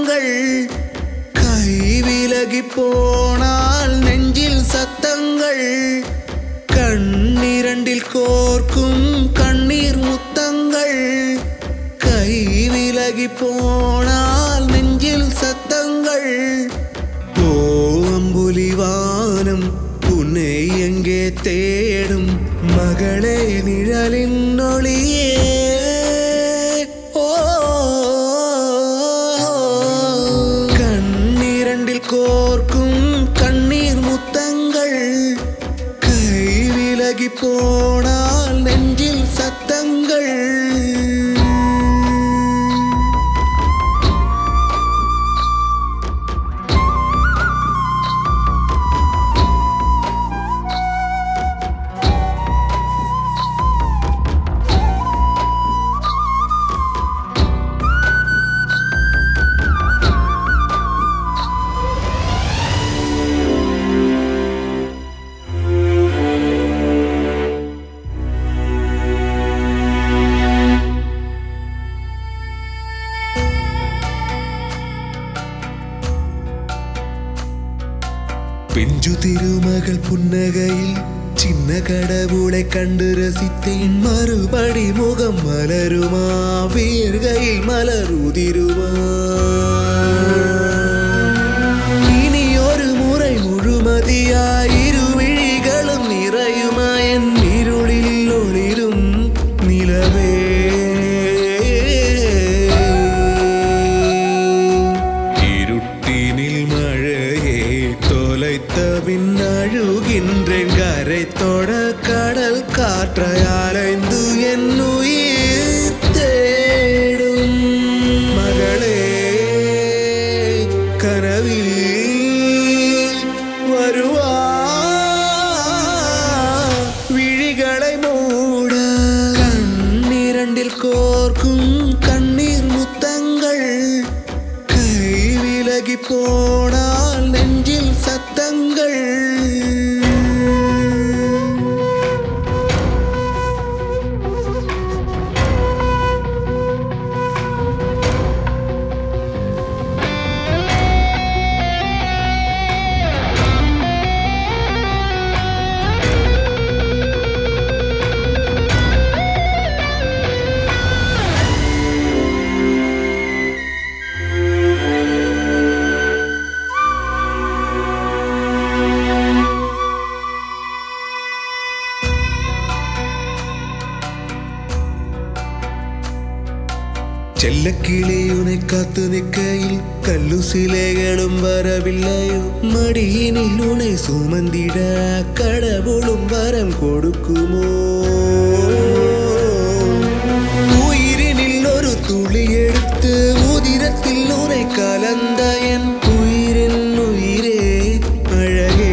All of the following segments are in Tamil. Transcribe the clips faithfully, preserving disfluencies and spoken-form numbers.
முத்தங்கள் கை விலகி போனால் நெஞ்சில் சத்தங்கள் கண்ணிரண்டில் கோர்க்கும் கண்ணீர் முத்தங்கள் கை விலகி போனால் நெஞ்சில் சத்தங்கள் ஓ அம்புலிவானம் உன்னை எங்கே தேடும் மகளே நிழலின் ஒளியே கண்ணிரண்டில் கோர்க்கும் கண்ணீர் முத்தங்கள் கை விலகி போனால் நெஞ்சில் சத்தங்கள் பிஞ்சு திருமகள் புன்னகையில் சின்ன கடவுளை கண்டு ரசித்தேன் மறுபடி முகம் மலருமா வேர்கையில் மலர் உதிருமா இனி ஒரு முறை முழுமதியாய் இரு விழிகளும் நிறையுமா என் இருளில் ஒளிரும் நிலவே இருட்டினில் மழையே தொலைத்த பின் அழுகின்றேன் கரை தொட கடல் காற்றை அலைந்து என் உயிர் தேடும் மகளே கனவில் வருவா விழிகளை மூட கண்ணிரண்டில் கோர்க்கும் கண்ணீர் முத்தங்கள் கை விலகி போனால் நெஞ்சில் சத்தங்கள் செல்லக்கிளி உனை காத்து நிற்கையில் கல்லு சிலைகளும் வரவில்லையோ மடியினில் உனை சுமந்திட கடவுளும் வரம் கொடுக்குமோ உயிரினில் ஒரு துளி எடுத்து உதிரத்தில் உனை கலந்த என் உயிரின் உயிரே அழகே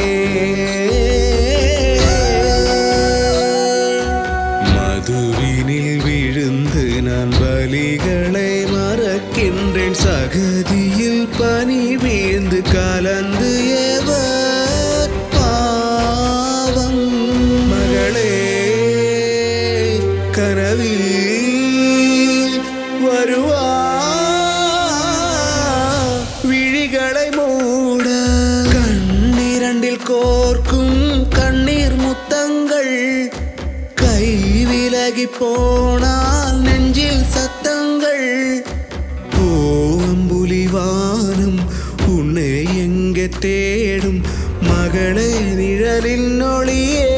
மதுவினில் விழுந்து நான் வலிகளை மறக்கின்றேன் சகதியில் பனி வீழ்ந்து கலந்து எவர் பாவம் மகளே கனவில் வருவா விழிகளை மூட கண்ணிரண்டில் கோர்க்கும் கண்ணீர் முத்தங்கள் கை விலகி போனால் நெஞ்சில் சத்தங்கள் ஓ அம்புலிவானம் உன்னை எங்கே தேடும் மகளே நிழலின் ஒளியே